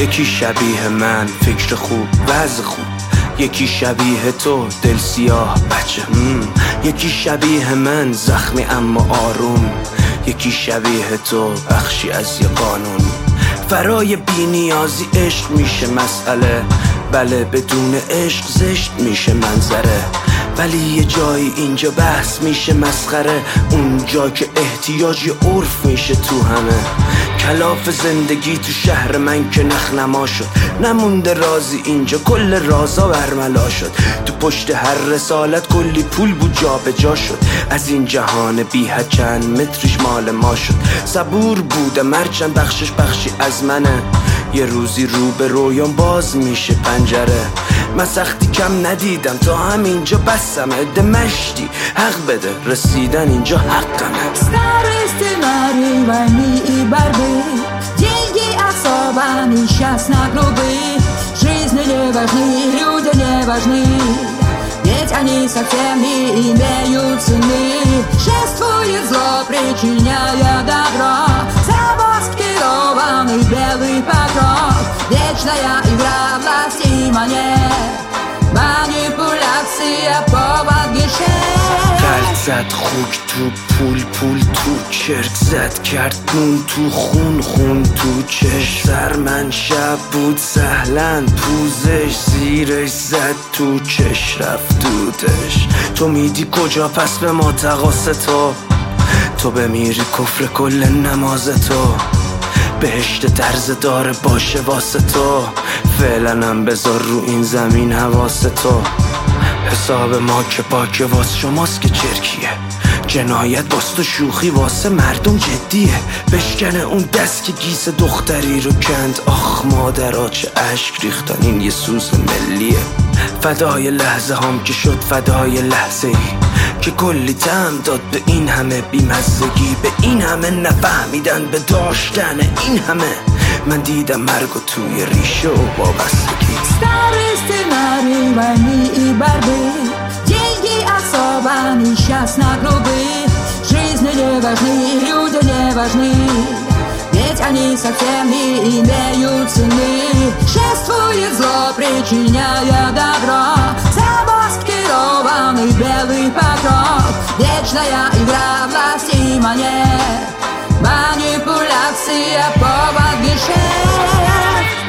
یکی شبیه من، فکر خوب، وضع خوب. یکی شبیه تو، دل سیاه بچه. یکی شبیه من، زخمی اما آروم. یکی شبیه تو، بخشی از یه قانون. فرای بی نیازی عشق میشه مسئله. بله بدون عشق زشت میشه منظره. ولی یه جایی اینجا بحث میشه مسخره. اونجا که احتیاج یه عرف میشه تو همه. کلاف زندگی تو شهر من که نخنما شد. نمونده رازی اینجا، کل رازا برملا شد. تو پشت هر رسالت کلی پول بود جا به جا شد. از این جهان بی حد چند متریش مال ما شد. صبور بودم هرچند بخشش بخشی از منه. یه روزی رو به رویان باز میشه پنجره. من سختی کم ندیدم تا همینجا بسم. عده مشتی حق بده، رسیدن اینجا حقمه. Stary scenariuj wojny i barwy, деньги особо несчастно грубы. Жизнь не важны, люди не важны, ведь они совсем не имеют цены. Шествует зло, причиняя добро, замаскированный белый покров. Вечная игра власти и монет, манипуляция повод гешефт. قلب زد خوک تو پول تو چرک زد. کرد نون تو خون تو چش. سر من شب بود سهلن پوزش. زیرش زد تو چش رفت دودش. تو میدی کجا پس به ما تقاس تو بمیری کفر کل نماز تو. بهشت طرز داره باشه واسه تو. فعلا هم بذار رو این زمین حواس تو. حساب ما که باکه واس شماست که چرکیه. جنایت باست و شوخی واسه مردم جدیه. بشکنه اون دست که گیس دختری رو کند. آخ مادرها چه اشک ریختن، این یه سوز ملیه. فدای لحظه هم که شد فدای لحظه ای که کلی طعم داد به این همه بیمزگی. به این همه نفهمیدن به داشتن این همه. من دیدم مرگ و توی ریشه و وابستگی. Stary scenariuj wojny i barwy, деньги особо несчастно грубы. Жизнь не важны, люди не важны, ведь они совсем не имеют цены. Шествует зло, причиняя добро, замаскированный белый покров. Вечная игра власти и монет, манипуляция повод гешефт.